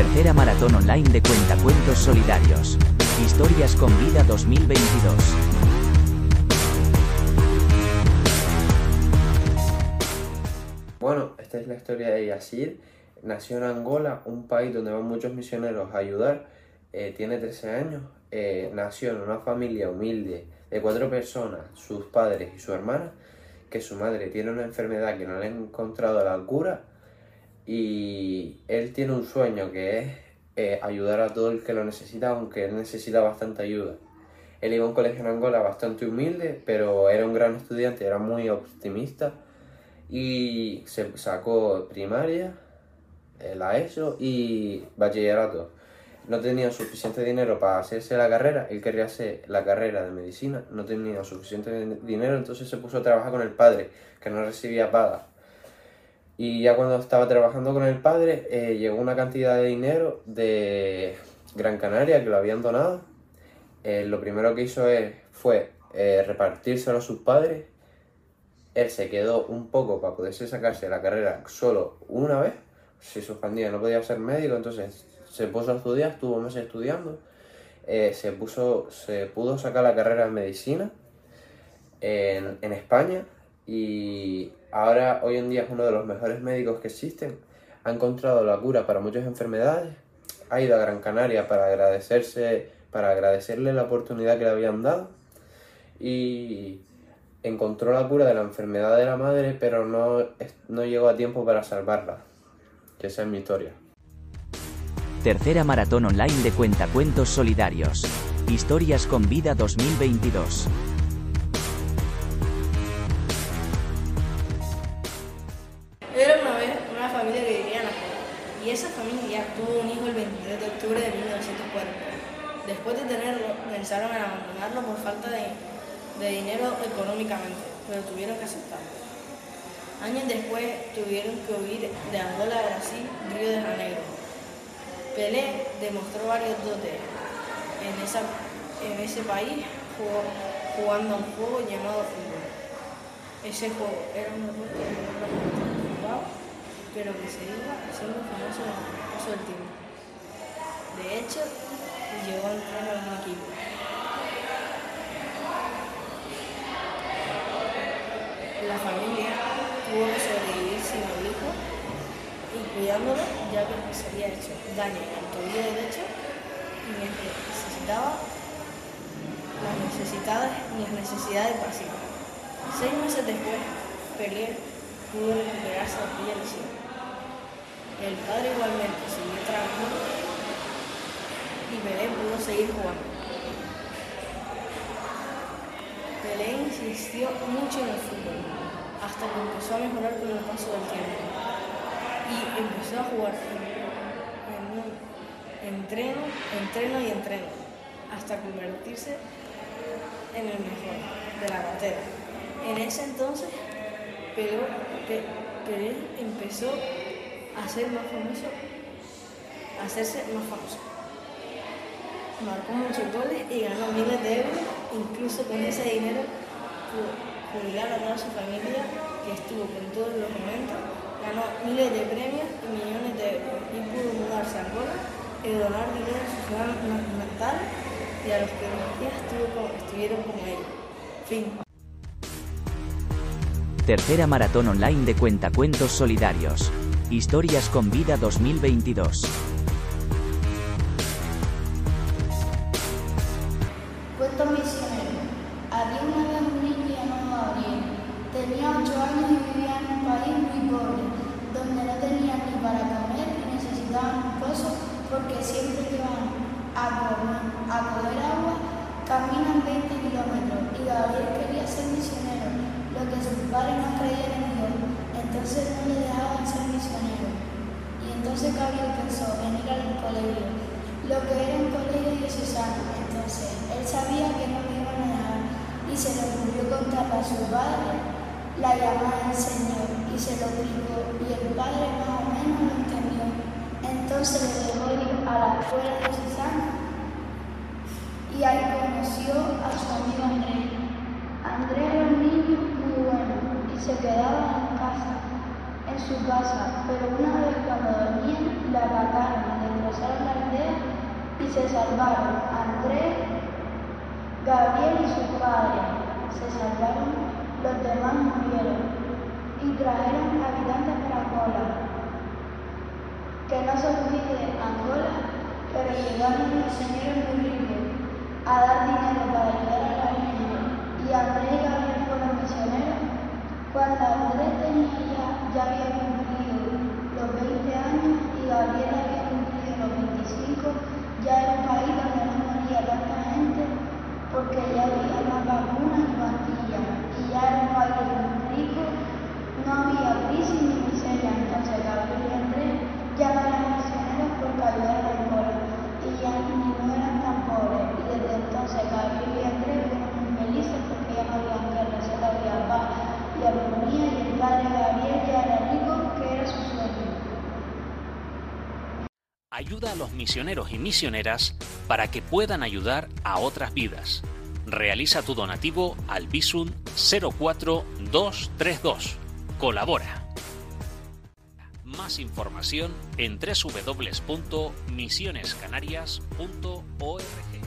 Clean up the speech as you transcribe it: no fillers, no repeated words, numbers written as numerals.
Tercera maratón online de Cuentacuentos Solidarios. Historias con Vida 2022. Bueno, esta es la historia de Yacir. Nació en Angola, un país donde van muchos misioneros a ayudar. Tiene 13 años. Nació en una familia humilde de 4 personas, sus padres y su hermana, que su madre tiene una enfermedad que no le han encontrado la cura, y él tiene un sueño que es ayudar a todo el que lo necesita, aunque él necesita bastante ayuda. Él iba a un colegio en Angola bastante humilde, pero era un gran estudiante, era muy optimista, y se sacó primaria, la ESO y bachillerato. No tenía suficiente dinero para hacerse la carrera, él quería hacer la carrera de medicina, no tenía suficiente dinero, entonces se puso a trabajar con el padre, que no recibía paga. Y ya cuando estaba trabajando con el padre, llegó una cantidad de dinero de Gran Canaria que lo habían donado. Lo primero que hizo fue repartírselo a sus padres. Él se quedó un poco para poderse sacarse la carrera solo una vez. Se suspendía, no podía ser médico, entonces se puso a estudiar, estuvo meses estudiando. Se pudo sacar la carrera de medicina en España, y ahora hoy en día es uno de los mejores médicos que existen. Ha encontrado la cura para muchas enfermedades. Ha ido a Gran Canaria para agradecerle la oportunidad que le habían dado, y encontró la cura de la enfermedad de la madre, pero no llegó a tiempo para salvarla. Que esa es mi historia. Tercera maratón online de Cuentacuentos Solidarios. Historias con Vida 2022. Era una vez una familia que vivía en Angola, y esa familia tuvo un hijo el 23 de octubre de 1940. Después de tenerlo, pensaron en abandonarlo por falta de dinero económicamente, pero tuvieron que aceptarlo. Años después tuvieron que huir de Angola a Brasil, Río de Janeiro. Pelé demostró varios dotes en ese país jugando a un juego llamado fútbol. Ese juego era un deporte que no lo jugaba, pero que se iba siendo famoso en el paso del tiempo. De hecho, llegó a entrar a un equipo. La familia tuvo que sobrevivir sin el hijo y cuidándolo, ya que se había hecho daño al tobillo derecho y necesitaba las necesidades básicas. 6 meses después, Pelé pudo recuperarse de aquella lesión. El padre igualmente siguió trabajando y Pelé pudo seguir jugando. Pelé insistió mucho en el fútbol, hasta que empezó a mejorar con el paso del tiempo. Y empezó a jugar entreno, hasta convertirse en el mejor de la cantera. En ese entonces, Pelé empezó a hacerse más famoso. Marcó muchos goles y ganó miles de euros. Incluso con ese dinero pudo jubilar a toda su familia, que estuvo con todos los momentos. Ganó miles de premios y millones de euros, y pudo mudarse a Angola y donar dinero a su ciudad natal y a los que los días estuvieron como él. Fin. Tercera maratón online de Cuentacuentos Solidarios. Historias con Vida 2022. Cuento misionero. Había una vez un niño llamado Gabriel. Tenía 8 años y vivía en un país muy pobre, donde no tenían ni para comer y necesitaban un pozo, porque siempre que van a coger agua caminan 20 kilómetros, y Gabriel quería ser misionero, lo que sus padres no creían en Dios, entonces no le dejaban ser misionero. Y entonces Gabriel pensó en ir al colegio, lo que era un colegio diocesano. Entonces él sabía que no lo iban a dejar, y se le ocurrió contarle a su padre la llamada del Señor, y se lo explicó, y el padre más o menos lo entendió. Entonces le dejó ir a la escuela diocesana, y ahí conoció a su amigo Andrés. Andrés era un niño muy bueno y se quedaba en su casa, pero una vez cuando dormía le atacaron y le se salvaron Andrés, Gabriel y su padre. Se salvaron, los demás murieron. Y trajeron habitantes para Angola. Que no se olvide Angola, pero llegaron los señores muy ricos a dar dinero para ayudar a la gente. Y Andrés y Gabriel fueron misioneros. Cuando Andrés ya había cumplido los 20 años y Gabriel había cumplido los 25, ya era un país donde no moría tanta gente porque ya había más vacunas y pastillas, y ya era un país muy rico, no había crisis ni miseria. Entonces Gabriel y Andrés ya no eran misioneros porque ayudaron a Angola y ya ni no eran tan pobres, y desde entonces Gabriel y Andrés fueron muy felices porque ya no había guerra, solo había paz y armonía, y el padre Gabriel ya era rico, que era su sueño. Ayuda a los misioneros y misioneras para que puedan ayudar a otras vidas. Realiza tu donativo al Bizum 04232. Colabora. Más información en www.misionescanarias.org.